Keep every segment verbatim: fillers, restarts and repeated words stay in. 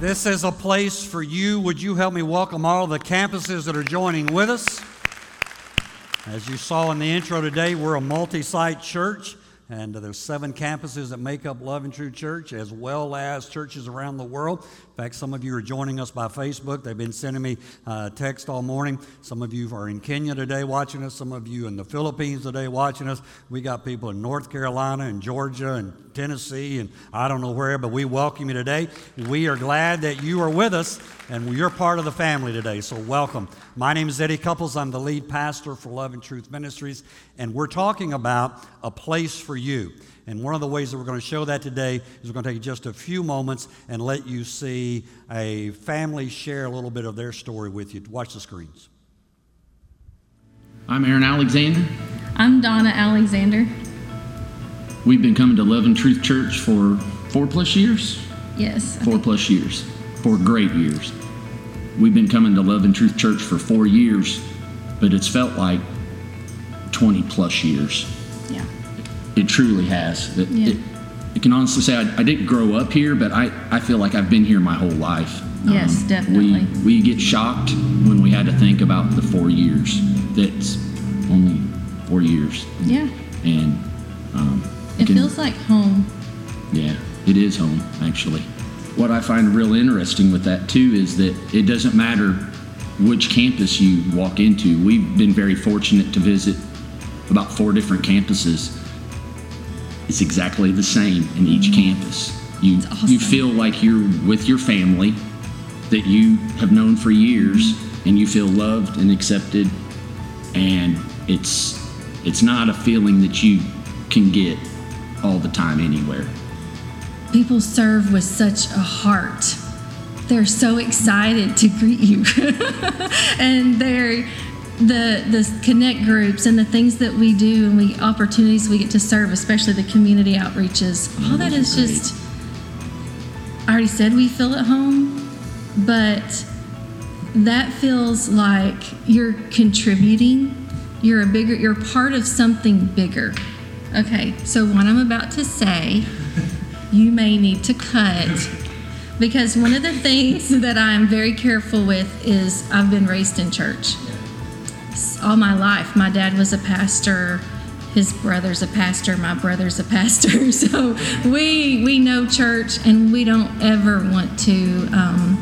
This is a place for you. Would you help me welcome all of the campuses that are joining with us? As you saw in the intro today, we're a multi-site church, and there's seven campuses that make up Love and True Church, as well as churches around the world. In fact, some of you are joining us by Facebook. They've been sending me uh, text all morning. Some of you are in Kenya today watching us. Some of you in the Philippines today watching us. We got people in North Carolina and Georgia and Tennessee and I don't know where, but we welcome you today. We are glad that you are with us and you're part of the family today, so welcome. My name is Eddie Couples. I'm the lead pastor for Love and Truth Ministries, and we're talking about a place for you. And one of the ways that we're going to show that today is we're going to take just a few moments and let you see a family share a little bit of their story with you. Watch the screens. I'm Aaron Alexander. I'm Donna Alexander. We've been coming to Love and Truth Church for four plus years? Yes. Four plus years. Four great years. We've been coming to Love and Truth Church for four years, but it's felt like twenty plus years. Yeah. It truly has. It, yeah. it, I can honestly say I, I didn't grow up here, but I, I feel like I've been here my whole life. Yes, um, definitely. We, we get shocked when we had to think about the four years. That's only four years. Yeah. And um, it can, feels like home. Yeah, it is home, actually. What I find real interesting with that, too, is that it doesn't matter which campus you walk into. We've been very fortunate to visit about four different campuses. It's exactly the same in each campus. You awesome. You feel like you're with your family that you have known for years, and you feel loved and accepted, and it's it's not a feeling that you can get all the time anywhere. People serve with such a heart. They're so excited to greet you. And they're the the connect groups and the things that we do and we opportunities we get to serve, especially the community outreaches. All that is just, I already said we feel at home, but that feels like you're contributing. You're a bigger, you're part of something bigger. Okay, so what I'm about to say, you may need to cut, because one of the things that I'm very careful with is I've been raised in church. All my life, my dad was a pastor, his brother's a pastor, my brother's a pastor. So we we know church, and we don't ever want to um,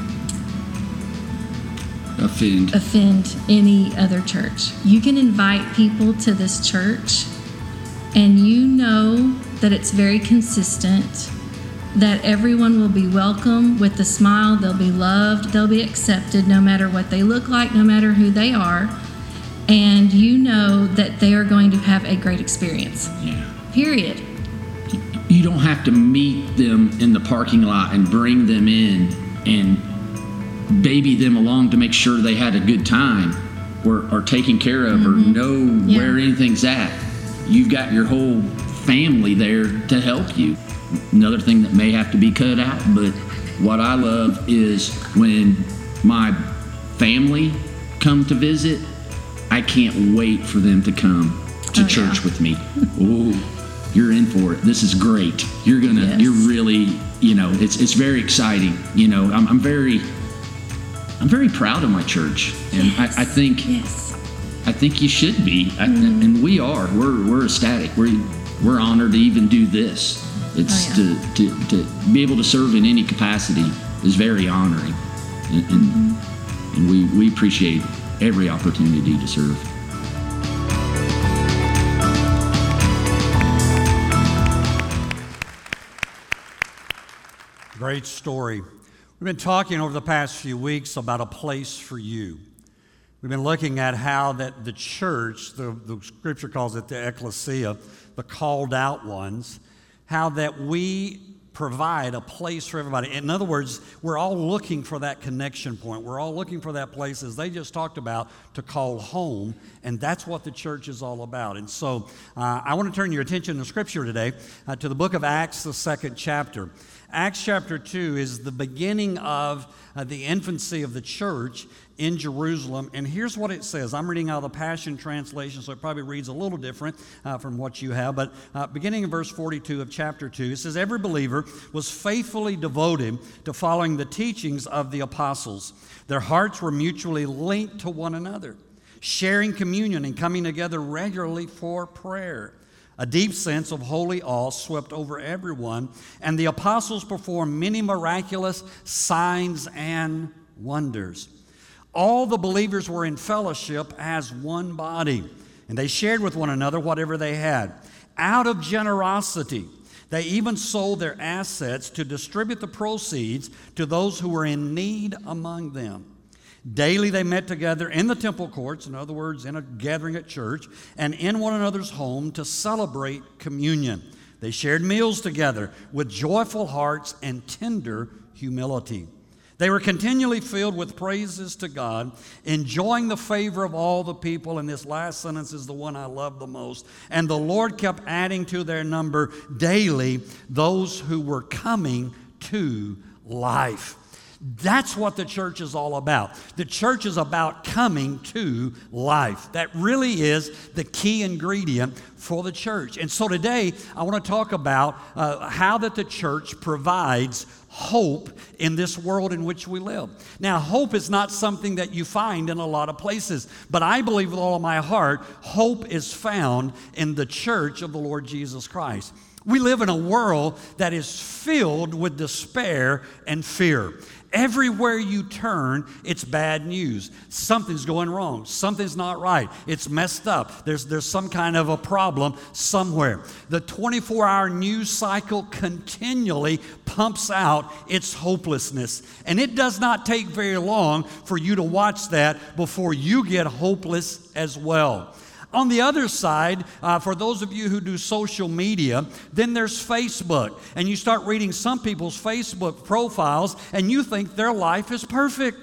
offend offend any other church. You can invite people to this church, and you know that it's very consistent, that everyone will be welcome with a smile, they'll be loved, they'll be accepted no matter what they look like, no matter who they are, and you know that they are going to have a great experience. Yeah. Period. You don't have to meet them in the parking lot and bring them in and baby them along to make sure they had a good time or are taken care of, mm-hmm. or know yeah. where anything's at. You've got your whole family there to help you. Another thing that may have to be cut out, but what I love is when my family come to visit, I can't wait for them to come to oh, church yeah. with me. Oh, you're in for it. This is great. You're gonna, yes. you're really, you know, it's it's very exciting. You know, I'm, I'm very, I'm very proud of my church, and yes. I, I think, yes. I think you should be, I, mm-hmm. and we are. We're we're ecstatic. We're we're honored to even do this. It's oh, yeah. to, to to be able to serve in any capacity is very honoring, and and, mm-hmm. and we we appreciate every opportunity to serve. Great story. We've been talking over the past few weeks about a place for you. We've been looking at how that the church, the, the scripture calls it the ecclesia, the called out ones, how that we provide a place for everybody. In other words, we're all looking for that connection point. We're all looking for that place, as they just talked about, to call home, and that's what the church is all about. And so uh, I want to turn your attention to Scripture today, uh, to the book of Acts, the second chapter. Acts chapter two is the beginning of uh, the infancy of the church in Jerusalem. And here's what it says. I'm reading out of the Passion Translation, so it probably reads a little different uh, from what you have. But uh, beginning in verse forty-two of chapter two, it says, every believer was faithfully devoted to following the teachings of the apostles. Their hearts were mutually linked to one another, sharing communion and coming together regularly for prayer. A deep sense of holy awe swept over everyone, and the apostles performed many miraculous signs and wonders. All the believers were in fellowship as one body, and they shared with one another whatever they had. Out of generosity, they even sold their assets to distribute the proceeds to those who were in need among them. Daily they met together in the temple courts, in other words, in a gathering at church, and in one another's home to celebrate communion. They shared meals together with joyful hearts and tender humility. They were continually filled with praises to God, enjoying the favor of all the people. And this last sentence is the one I love the most. And the Lord kept adding to their number daily those who were coming to life. That's what the church is all about. The church is about coming to life. That really is the key ingredient for the church. And so today, I want to talk about uh, how that the church provides hope in this world in which we live. Now, hope is not something that you find in a lot of places, but I believe with all of my heart, hope is found in the church of the Lord Jesus Christ. We live in a world that is filled with despair and fear. Everywhere you turn, it's bad news. Something's going wrong. Something's not right. It's messed up. There's, there's some kind of a problem somewhere. The twenty-four hour news cycle continually pumps out its hopelessness. And it does not take very long for you to watch that before you get hopeless as well. On the other side, uh, for those of you who do social media, then there's Facebook. And you start reading some people's Facebook profiles, and you think their life is perfect.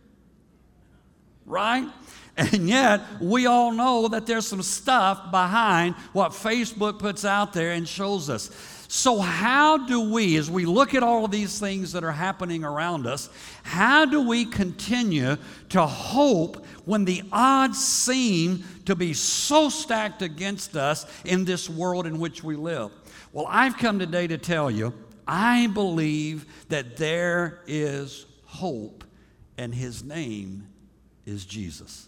Right? And yet, we all know that there's some stuff behind what Facebook puts out there and shows us. So how do we, as we look at all of these things that are happening around us, how do we continue to hope when the odds seem to be so stacked against us in this world in which we live? Well, I've come today to tell you, I believe that there is hope, and His name is Jesus.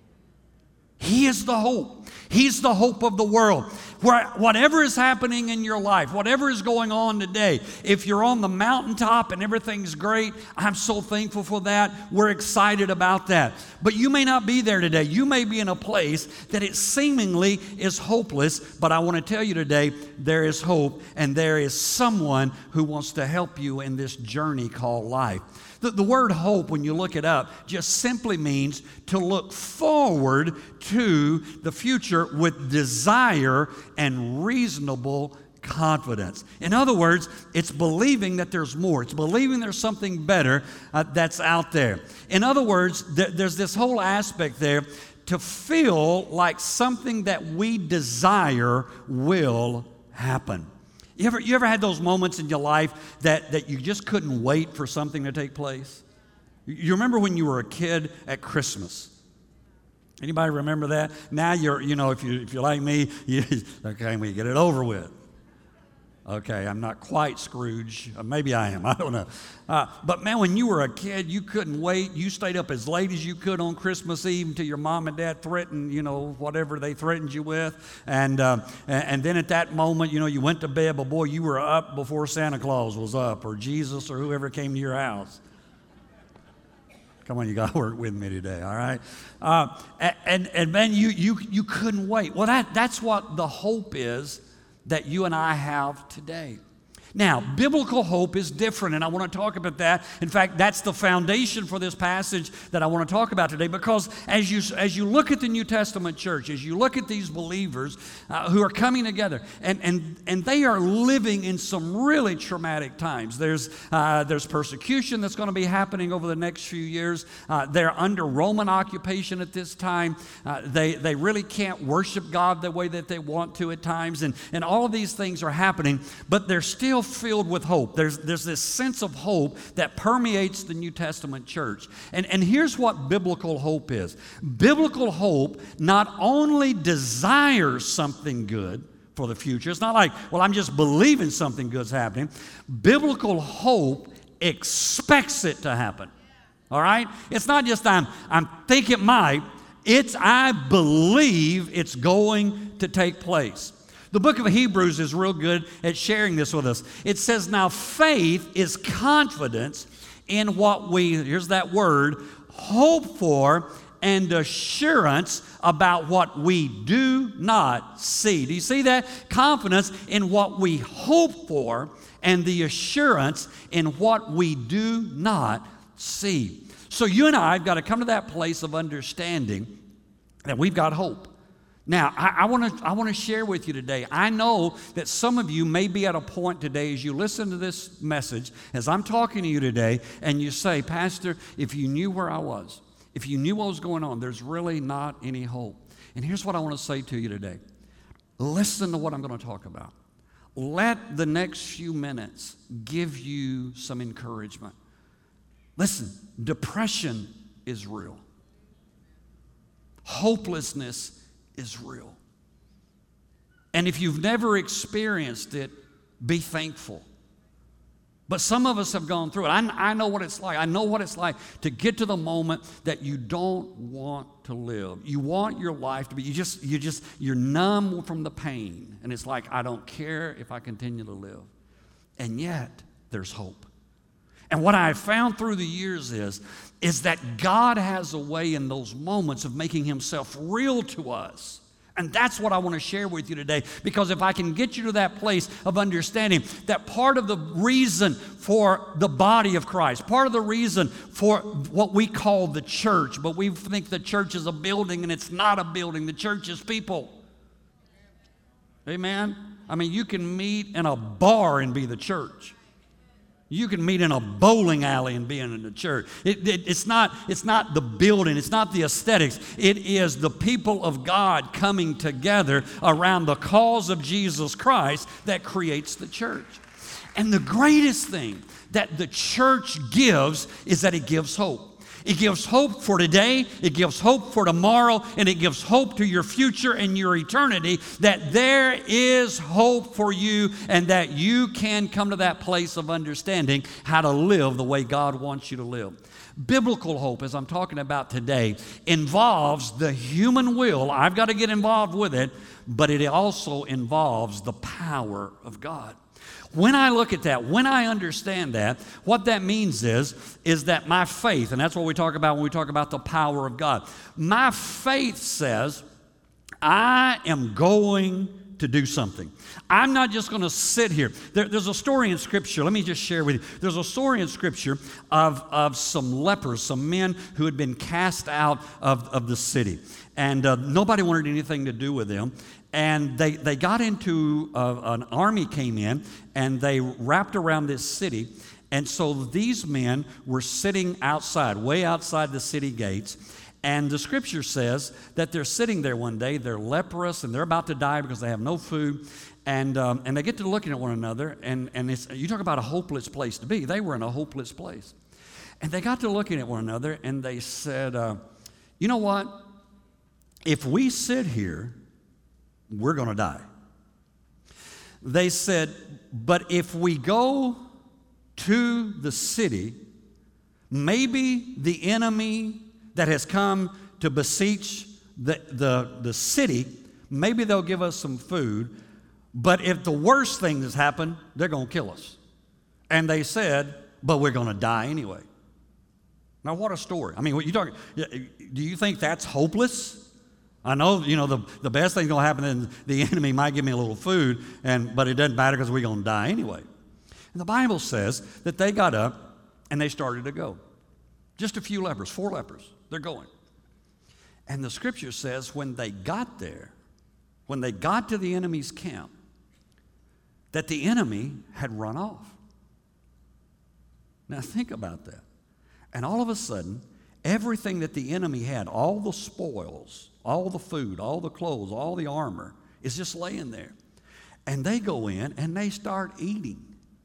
He is the hope. He's the hope of the world. Where, whatever is happening in your life, whatever is going on today, if you're on the mountaintop and everything's great, I'm so thankful for that. We're excited about that. But you may not be there today. You may be in a place that it seemingly is hopeless, but I want to tell you today, there is hope, and there is someone who wants to help you in this journey called life. The, the word hope, when you look it up, just simply means to look forward to the future with desire and reasonable confidence. In other words, it's believing that there's more. It's believing there's something better uh, that's out there. In other words, th- there's this whole aspect there to feel like something that we desire will happen. You ever, you ever had those moments in your life that, that you just couldn't wait for something to take place? You remember when you were a kid at Christmas? Anybody remember that? Now you're, you know, if, you, if you're like me, you, okay, we get it over with. Okay, I'm not quite Scrooge. Maybe I am. I don't know. Uh, but man, when you were a kid, you couldn't wait. You stayed up as late as you could on Christmas Eve until your mom and dad threatened, you know, whatever they threatened you with. And, uh, and and then at that moment, you know, you went to bed, but boy, you were up before Santa Claus was up, or Jesus, or whoever came to your house. Come on, you got to work with me today, all right? Uh, and, and man, you, you, you couldn't wait. Well, that, that's what the hope is that you and I have today. Now, biblical hope is different, and I want to talk about that. In fact, that's the foundation for this passage that I want to talk about today, because as you as you look at the New Testament church, as you look at these believers uh, who are coming together, and, and, and they are living in some really traumatic times. There's, uh, there's persecution that's going to be happening over the next few years. Uh, they're under Roman occupation at this time. Uh, they, they really can't worship God the way that they want to at times, and, and all of these things are happening, but they're still filled with hope. There's, there's this sense of hope that permeates the New Testament church. And, and here's what biblical hope is. Biblical hope not only desires something good for the future. It's not like, well, I'm just believing something good's happening. Biblical hope expects it to happen. All right? It's not just I'm, I think it might. It's I believe it's going to take place. The book of Hebrews is real good at sharing this with us. It says, now faith is confidence in what we, here's that word, hope for, and assurance about what we do not see. Do you see that? Confidence in what we hope for and the assurance in what we do not see. So you and I have got to come to that place of understanding that we've got hope. Now, I want to I want to share with you today. I know that some of you may be at a point today as you listen to this message, as I'm talking to you today, and you say, Pastor, if you knew where I was, if you knew what was going on, there's really not any hope. And here's what I want to say to you today. Listen to what I'm going to talk about. Let the next few minutes give you some encouragement. Listen, depression is real. Hopelessness is real. And if you've never experienced it, be thankful. But some of us have gone through it. I, I know what it's like. I know what it's like to get to the moment that you don't want to live. You want your life to be, you just, you just, you're numb from the pain. And it's like, I don't care if I continue to live. And yet, there's hope. And what I've found through the years is, is that God has a way in those moments of making himself real to us. And that's what I want to share with you today, because if I can get you to that place of understanding that part of the reason for the body of Christ, part of the reason for what we call the church, but we think the church is a building, and it's not a building. The church is people. Amen? I mean, you can meet in a bar and be the church. You can meet in a bowling alley and be in the church. It, it, it's not, it's not the building. It's not the aesthetics. It is the people of God coming together around the cause of Jesus Christ that creates the church. And the greatest thing that the church gives is that it gives hope. It gives hope for today, it gives hope for tomorrow, and it gives hope to your future and your eternity, that there is hope for you and that you can come to that place of understanding how to live the way God wants you to live. Biblical hope, as I'm talking about today, involves the human will. I've got to get involved with it, but it also involves the power of God. When I look at that, when I understand that, what that means is, is that my faith, and that's what we talk about when we talk about the power of God. My faith says, I am going to do something. I'm not just going to sit here. There, there's a story in Scripture. Let me just share with you. There's a story in Scripture of, of some lepers, some men who had been cast out of, of the city. And uh, nobody wanted anything to do with them. And they, they got into, uh, an army came in, and they wrapped around this city. And so these men were sitting outside, way outside the city gates. And the Scripture says that they're sitting there one day, they're leprous, and they're about to die because they have no food. And um, and they get to looking at one another, and, and it's, you talk about a hopeless place to be. They were in a hopeless place. And they got to looking at one another, and they said, uh, you know what? If we sit here, we're going to die. They said, but if we go to the city, maybe the enemy that has come to beseech the, the, the city, maybe they'll give us some food, but if the worst thing has happened, they're going to kill us. And they said, but we're going to die anyway. Now, what a story. I mean, what you talking, do you think that's hopeless? I know, you know, the, the best thing's going to happen is the enemy might give me a little food, and but it doesn't matter because we're going to die anyway. And the Bible says that they got up and they started to go. Just a few lepers, four lepers, they're going. And the Scripture says when they got there, when they got to the enemy's camp, that the enemy had run off. Now think about that. And all of a sudden, everything that the enemy had, all the spoils, all the food, all the clothes, all the armor is just laying there. And they go in and they start eating.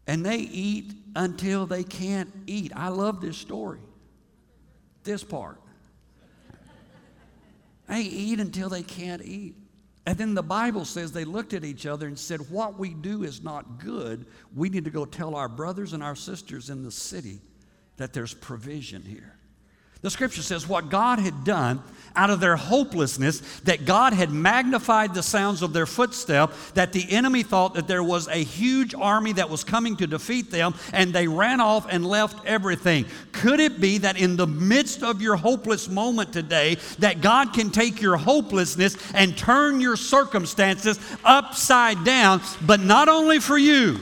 And they eat until they can't eat. I love this story, this part. They eat until they can't eat. And then the Bible says they looked at each other and said, what we do is not good. We need to go tell our brothers and our sisters in the city that there's provision here. The scripture says what God had done out of their hopelessness, that God had magnified the sounds of their footstep, that the enemy thought that there was a huge army that was coming to defeat them, and they ran off and left everything. Could it be that in the midst of your hopeless moment today, that God can take your hopelessness and turn your circumstances upside down, but not only for you,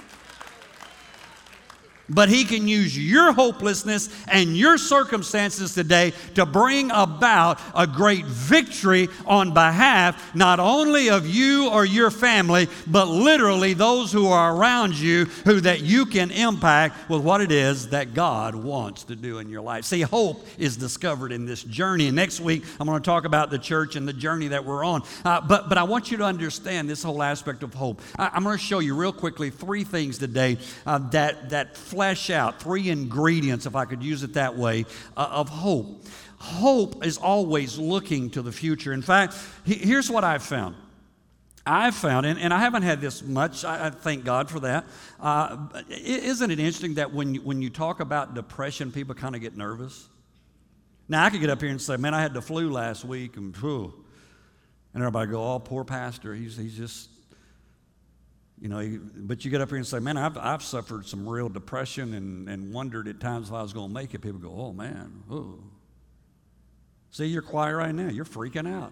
but He can use your hopelessness and your circumstances today to bring about a great victory on behalf not only of you or your family, but literally those who are around you, who that you can impact with what it is that God wants to do in your life. See, hope is discovered in this journey. And next week, I'm going to talk about the church and the journey that we're on. Uh, but, but I want you to understand this whole aspect of hope. I, I'm going to show you real quickly three things today uh, that, that flesh out, three ingredients, if I could use it that way, uh, of hope. Hope is always looking to the future. In fact, he, here's what I've found. I've found, and, and I haven't had this much, I, I thank God for that. Uh, isn't it interesting that when you, when you talk about depression, people kind of get nervous? Now, I could get up here and say, man, I had the flu last week, and whew, and everybody go, oh, poor pastor, he's, he's just... You know, but you get up here and say, man, I've, I've suffered some real depression and, and wondered at times if I was going to make it. People go, oh, man, oh. See, you're quiet right now. You're freaking out.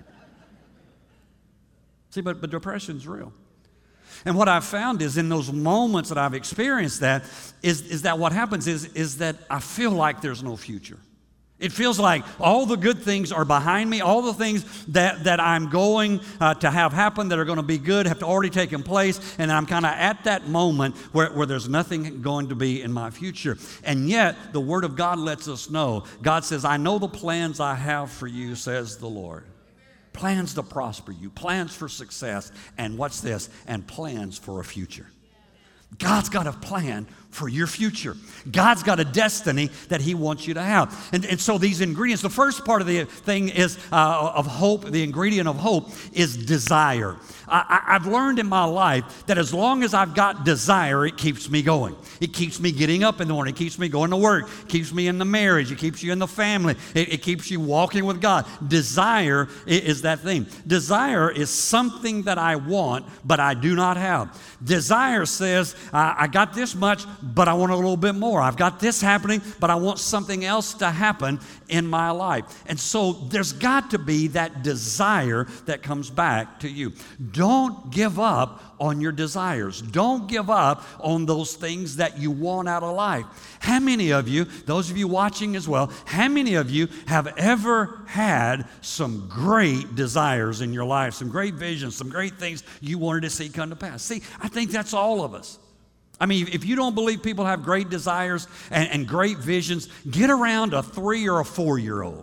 See, but, but depression's real. And what I've found is in those moments that I've experienced that, is, is that what happens is, is that I feel like there's no future. It feels like all the good things are behind me. All the things that, that I'm going uh, to have happen that are going to be good have already taken place. And I'm kind of at that moment where, where there's nothing going to be in my future. And yet, the Word of God lets us know. God says, I know the plans I have for you, says the Lord. Plans to prosper you, plans for success. And what's this? And plans for a future. God's got a plan for your future. God's got a destiny that He wants you to have. And, and so these ingredients, the first part of the thing is uh, of hope, the ingredient of hope is desire. I, I've learned in my life that as long as I've got desire, it keeps me going. It keeps me getting up in the morning. It keeps me going to work. It keeps me in the marriage. It keeps you in the family. It, it keeps you walking with God. Desire is that thing. Desire is something that I want, but I do not have. Desire says, uh, I got this much, but I want a little bit more. I've got this happening, but I want something else to happen in my life. And so there's got to be that desire that comes back to you. Don't give up on your desires. Don't give up on those things that you want out of life. How many of you, those of you watching as well, how many of you have ever had some great desires in your life, some great visions, some great things you wanted to see come to pass? See, I think that's all of us. I mean, if you don't believe people have great desires and, and great visions, get around a three or a four-year-old.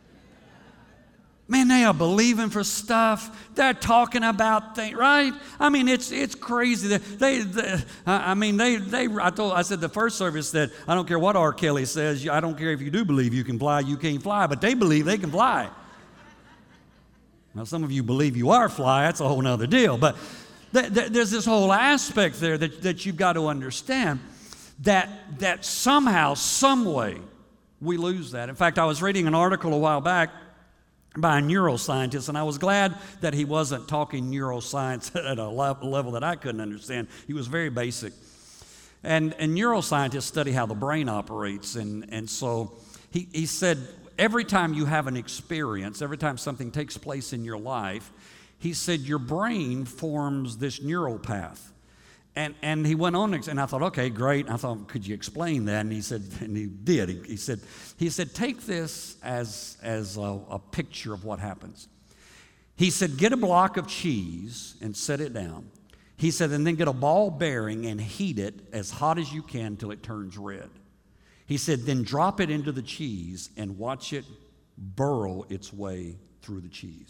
Man, they are believing for stuff. They're talking about things, right? I mean, it's it's crazy. They, they, they I mean, they they. I told, I said the first service that I don't care what R. Kelly says. I don't care if you do believe you can fly, you can't fly, but they believe they can fly. Now, some of you believe you are fly. That's a whole other deal. But th- th- there's this whole aspect there that that you've got to understand that that somehow, some way, we lose that. In fact, I was reading an article a while back by a neuroscientist, and I was glad that he wasn't talking neuroscience at a level that I couldn't understand. He was very basic. And, and neuroscientists study how the brain operates, and, and so he, he said every time you have an experience, every time something takes place in your life, he said your brain forms this neural path. And and he went on, and I thought, okay, great. And I thought, could you explain that? And he said, and he did. He, he said, he said, take this as as a, a picture of what happens. He said, get a block of cheese and set it down. He said, and then get a ball bearing and heat it as hot as you can till it turns red. He said, then drop it into the cheese and watch it burrow its way through the cheese.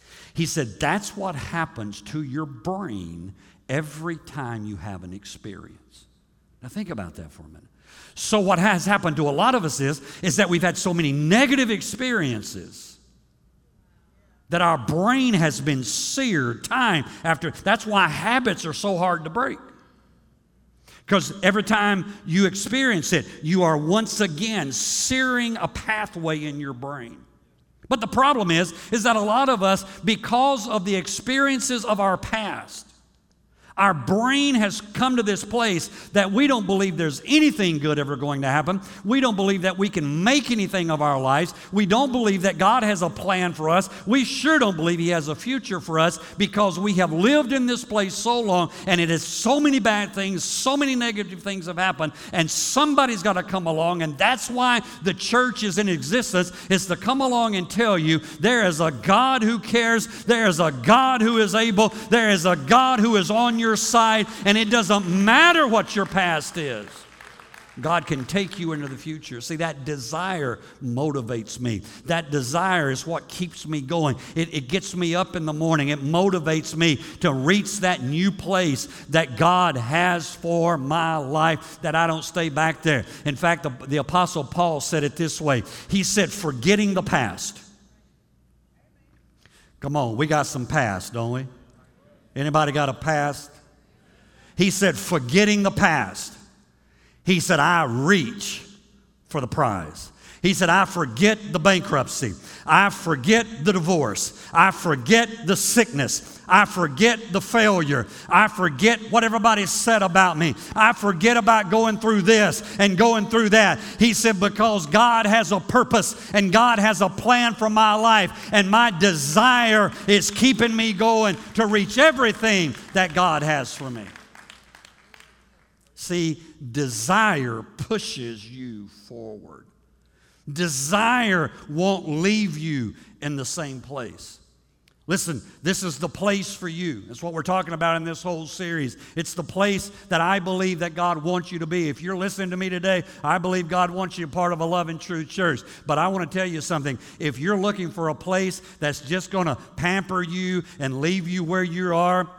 He said, that's what happens to your brain every time you have an experience. Now think about that for a minute. So what has happened to a lot of us is, is that we've had so many negative experiences that our brain has been seared time after. That's why habits are so hard to break. Because every time you experience it, you are once again searing a pathway in your brain. But the problem is, is that a lot of us, because of the experiences of our past, our brain has come to this place that we don't believe there's anything good ever going to happen. We don't believe that we can make anything of our lives. We don't believe that God has a plan for us. We sure don't believe He has a future for us because we have lived in this place so long and it is so many bad things, so many negative things have happened, and somebody's got to come along, and that's why the church is in existence, is to come along and tell you there is a God who cares, there is a God who is able, there is a God who is on your side, and it doesn't matter what your past is. God can take you into the future. See, that desire motivates me. That desire is what keeps me going. It, it gets me up in the morning. It motivates me to reach that new place that God has for my life, that I don't stay back there. In fact, the, the Apostle Paul said it this way. He said, forgetting the past. Come on, we got some past, don't we? Anybody got a past? He said, forgetting the past. He said, I reach for the prize. He said, I forget the bankruptcy. I forget the divorce. I forget the sickness. I forget the failure. I forget what everybody said about me. I forget about going through this and going through that. He said, because God has a purpose and God has a plan for my life, and my desire is keeping me going to reach everything that God has for me. See, desire pushes you forward. Desire won't leave you in the same place. Listen, this is the place for you. That's what we're talking about in this whole series. It's the place that I believe that God wants you to be. If you're listening to me today, I believe God wants you a part of a loving true church. But I want to tell you something. If you're looking for a place that's just going to pamper you and leave you where you are,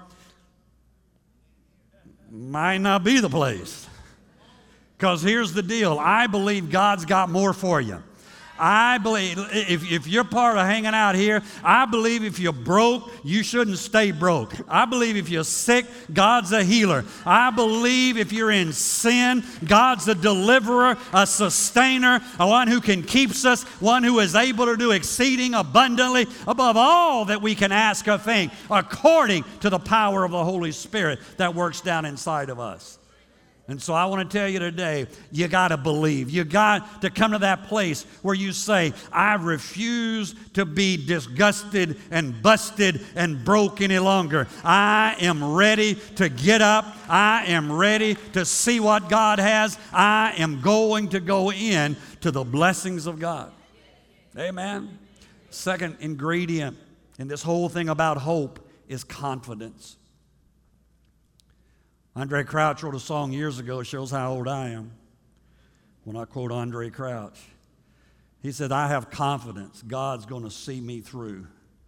might not be the place. Because here's the deal. I believe God's got more for you. I believe if, if you're part of hanging out here, I believe if you're broke, you shouldn't stay broke. I believe if you're sick, God's a healer. I believe if you're in sin, God's a deliverer, a sustainer, a one who can keep us, one who is able to do exceeding abundantly above all that we can ask or think, according to the power of the Holy Spirit that works down inside of us. And so I want to tell you today, you got to believe. You got to come to that place where you say, I refuse to be disgusted and busted and broke any longer. I am ready to get up. I am ready to see what God has. I am going to go in to the blessings of God. Amen. Second ingredient in this whole thing about hope is confidence. Andre Crouch wrote a song years ago. It shows how old I am when I quote Andre Crouch. He said, I have confidence God's going to see me through.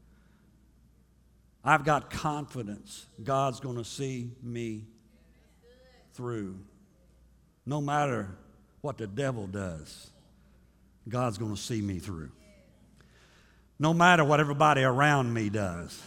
I've got confidence God's going to see me through. No matter what the devil does, God's going to see me through. No matter what everybody around me does,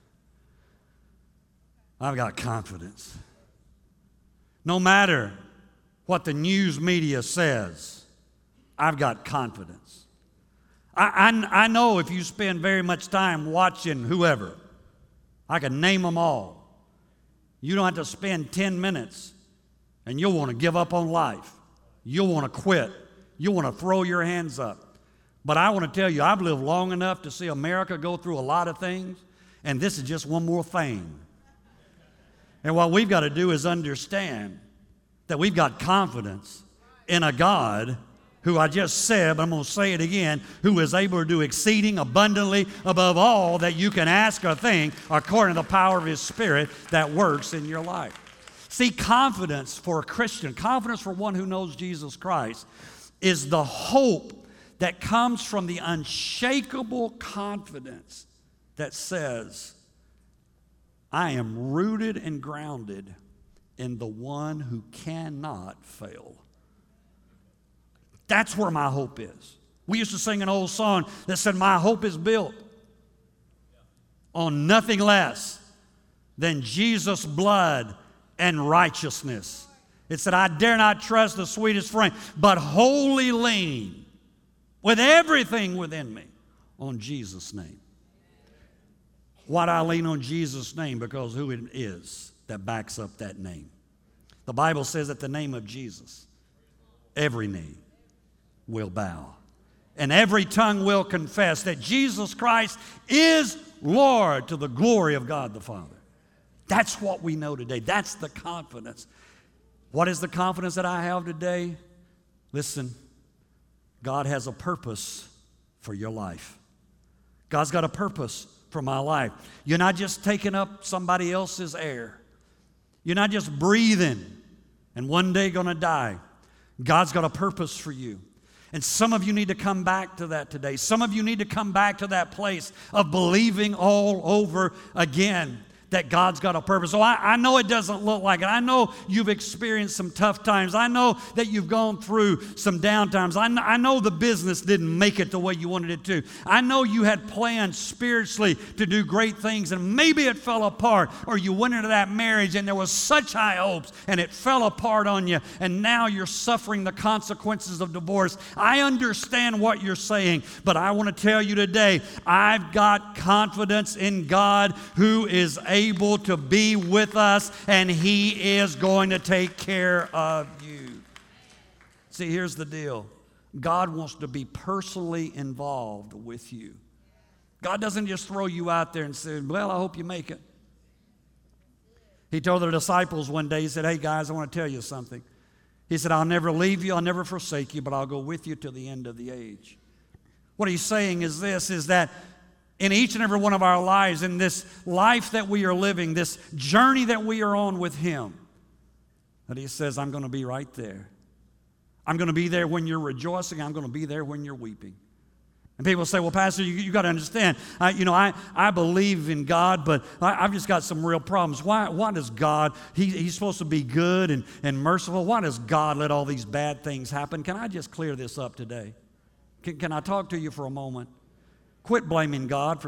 I've got confidence. No matter what the news media says, I've got confidence. I, I, I know if you spend very much time watching whoever, I can name them all. You don't have to spend ten minutes and you'll want to give up on life. You'll want to quit. You'll want to throw your hands up. But I want to tell you, I've lived long enough to see America go through a lot of things, and this is just one more thing. And what we've got to do is understand that we've got confidence in a God who I just said, but I'm going to say it again, who is able to do exceeding abundantly above all that you can ask or think according to the power of His Spirit that works in your life. See, confidence for a Christian, confidence for one who knows Jesus Christ, is the hope that comes from the unshakable confidence that says, I am rooted and grounded in the one who cannot fail. That's where my hope is. We used to sing an old song that said, my hope is built on nothing less than Jesus' blood and righteousness. It said, I dare not trust the sweetest frame, but wholly lean with everything within me on Jesus' name. Why do I lean on Jesus' name? Because who it is that backs up that name. The Bible says at the name of Jesus, every knee will bow. And every tongue will confess that Jesus Christ is Lord to the glory of God the Father. That's what we know today. That's the confidence. What is the confidence that I have today? Listen, God has a purpose for your life. God's got a purpose for my life. You're not just taking up somebody else's air. You're not just breathing and one day going to die. God's got a purpose for you. And some of you need to come back to that today. Some of you need to come back to that place of believing all over again that God's got a purpose. So I, I know it doesn't look like it. I know you've experienced some tough times. I know that you've gone through some down times. I know, I know the business didn't make it the way you wanted it to. I know you had plans spiritually to do great things and maybe it fell apart, or you went into that marriage and there was such high hopes and it fell apart on you and now you're suffering the consequences of divorce. I understand what you're saying, but I want to tell you today, I've got confidence in God who is able able to be with us, and He is going to take care of you. See, here's the deal. God wants to be personally involved with you. God doesn't just throw you out there and say, well, I hope you make it. He told the disciples one day, He said, hey guys, I want to tell you something. He said, I'll never leave you, I'll never forsake you, but I'll go with you to the end of the age. What He's saying is this, is that in each and every one of our lives, in this life that we are living, this journey that we are on with Him, that He says, I'm going to be right there. I'm going to be there when you're rejoicing. I'm going to be there when you're weeping. And people say, well, Pastor, you, you got to understand, I, you know, I, I believe in God, but I, I've just got some real problems. Why, why does God, he, He's supposed to be good and, and merciful. Why does God let all these bad things happen? Can I just clear this up today? Can, can I talk to you for a moment? Quit blaming God for